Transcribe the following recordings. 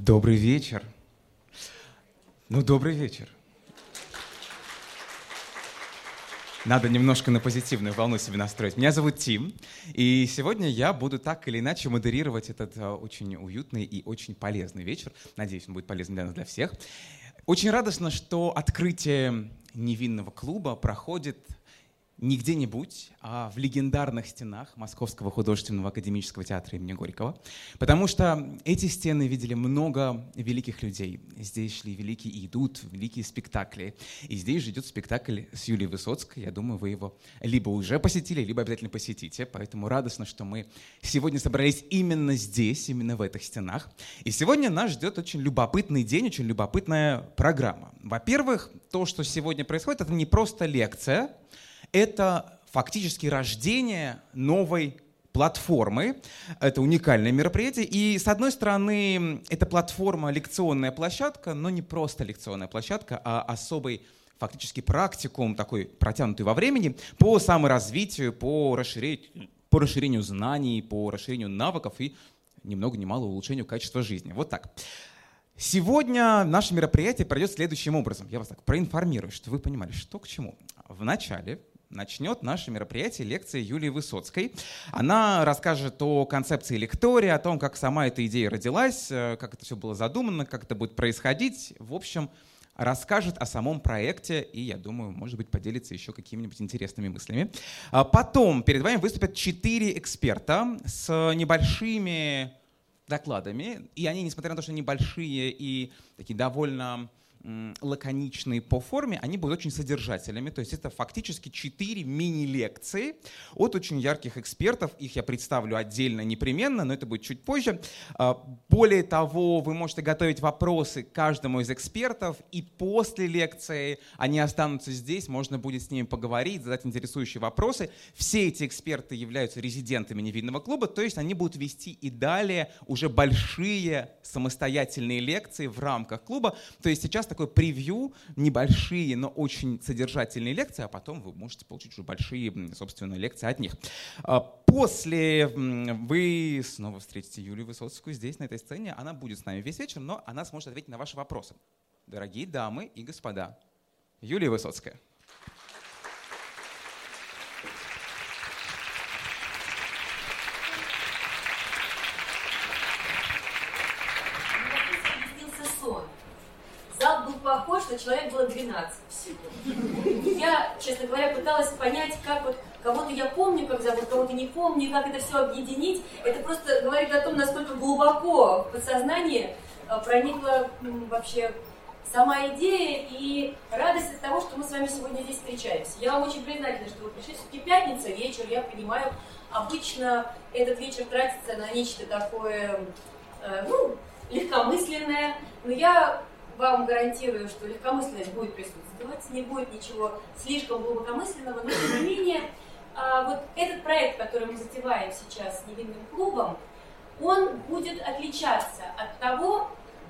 Добрый вечер. Добрый вечер. Надо немножко на позитивную волну себе настроить. Меня зовут Тим, и сегодня я буду так или иначе модерировать этот очень уютный и очень полезный вечер. Надеюсь, он будет полезен для нас, для всех. Очень радостно, что открытие невинного клуба проходит не где-нибудь, а в легендарных стенах Московского художественного академического театра имени Горького. Потому что эти стены видели много великих людей. Здесь шли великие и идут великие спектакли. И здесь же идет спектакль с Юлией Высоцкой. Я думаю, вы его либо уже посетили, либо обязательно посетите. Поэтому радостно, что мы сегодня собрались именно здесь, именно в этих стенах. И сегодня нас ждет очень любопытный день, очень любопытная программа. Во-первых, то, что сегодня происходит, это не просто лекция, это фактически рождение новой платформы. Это уникальное мероприятие. И, с одной стороны, эта платформа — лекционная площадка, но не просто лекционная площадка, а особый фактически практикум, такой протянутый во времени, по саморазвитию, по расширению знаний, по расширению навыков и ни много ни мало улучшению качества жизни. Вот так. Сегодня наше мероприятие пройдет следующим образом. Я вас так проинформирую, чтобы вы понимали, что к чему. Вначале начнет наше мероприятие лекция Юлии Высоцкой. Она расскажет о концепции лектории, о том, как сама эта идея родилась, как это все было задумано, как это будет происходить. В общем, расскажет о самом проекте и, я думаю, может быть, поделится еще какими-нибудь интересными мыслями. Потом перед вами выступят 4 эксперта с небольшими докладами. И они, несмотря на то, что небольшие и такие довольно лаконичные по форме, они будут очень содержательными. То есть это фактически 4 мини-лекции от очень ярких экспертов. Их я представлю отдельно непременно, но это будет чуть позже. Более того, вы можете готовить вопросы каждому из экспертов, и после лекции они останутся здесь, можно будет с ними поговорить, задать интересующие вопросы. Все эти эксперты являются резидентами невинного клуба, то есть они будут вести и далее уже большие самостоятельные лекции в рамках клуба. То есть сейчас такое превью, небольшие, но очень содержательные лекции, а потом вы можете получить уже большие, собственно, лекции от них. После вы снова встретите Юлию Высоцкую здесь, на этой сцене. Она будет с нами весь вечер, но она сможет ответить на ваши вопросы. Дорогие дамы и господа, Юлия Высоцкая. Зал был похож, что человек было 12 всего. Я, честно говоря, пыталась понять, как вот кого-то я помню, как зовут, кого-то не помню, как это все объединить. Это просто говорит о том, насколько глубоко в подсознание проникла вообще сама идея и радость от того, что мы с вами сегодня здесь встречаемся. Я вам очень признательна, что вы пришли. Все-таки пятница, вечер, я понимаю, обычно этот вечер тратится на нечто такое, легкомысленное, но я вам гарантирую, что легкомысленность будет присутствовать, не будет ничего слишком глубокомысленного, но тем не менее, вот этот проект, который мы затеваем сейчас с невинным клубом, он будет отличаться от того,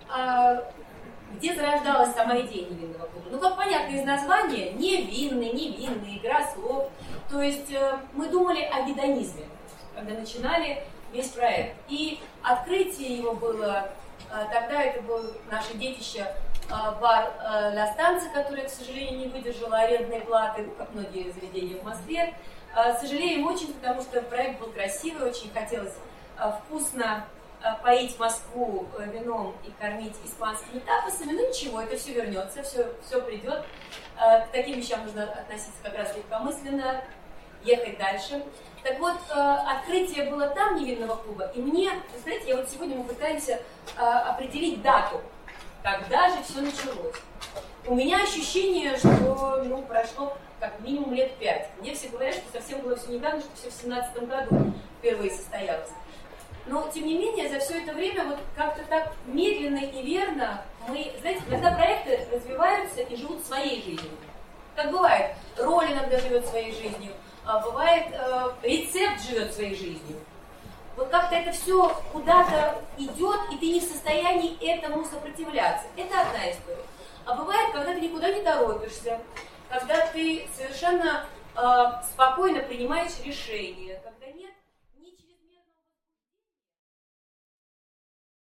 где зарождалась сама идея невинного клуба. Ну, как понятно из названия, невинный, игра слов. То есть мы думали о гедонизме, когда начинали весь проект. И открытие его было... Тогда это было наше детище, бар «Ля Станция», который, к сожалению, не выдержал арендной платы, как многие заведения в Москве. Сожалеем очень, потому что проект был красивый, очень хотелось вкусно поить Москву вином и кормить испанскими тапосами. Но ничего, это все вернется, все придет. К таким вещам нужно относиться как раз легкомысленно, ехать дальше. Так вот, открытие было там невинного клуба, и мне, вы знаете, вот сегодня мы пытаемся определить дату, когда же все началось. У меня ощущение, что прошло как минимум лет 5. Мне все говорят, что совсем было все недавно, что все в 17 году впервые состоялось. Но, тем не менее, за все это время вот как-то так медленно и неверно мы, знаете, когда проекты развиваются и живут своей жизнью. Как бывает, роль иногда живет своей жизнью, бывает, рецепт живет своей жизнью. Вот как-то это все куда-то идет, и ты не в состоянии этому сопротивляться. Это одна история. А бывает, когда ты никуда не торопишься, когда ты совершенно спокойно принимаешь решения,